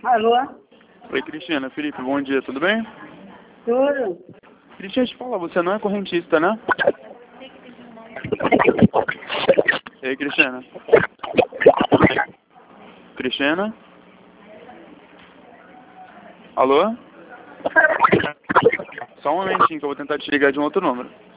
Alô? Oi, Cristina. Felipe, bom dia, tudo bem? Tudo? Cristina, te falar, você não é correntista, né? E aí, Cristina? Cristina? Alô? Só um momentinho que eu vou tentar te ligar de um outro número.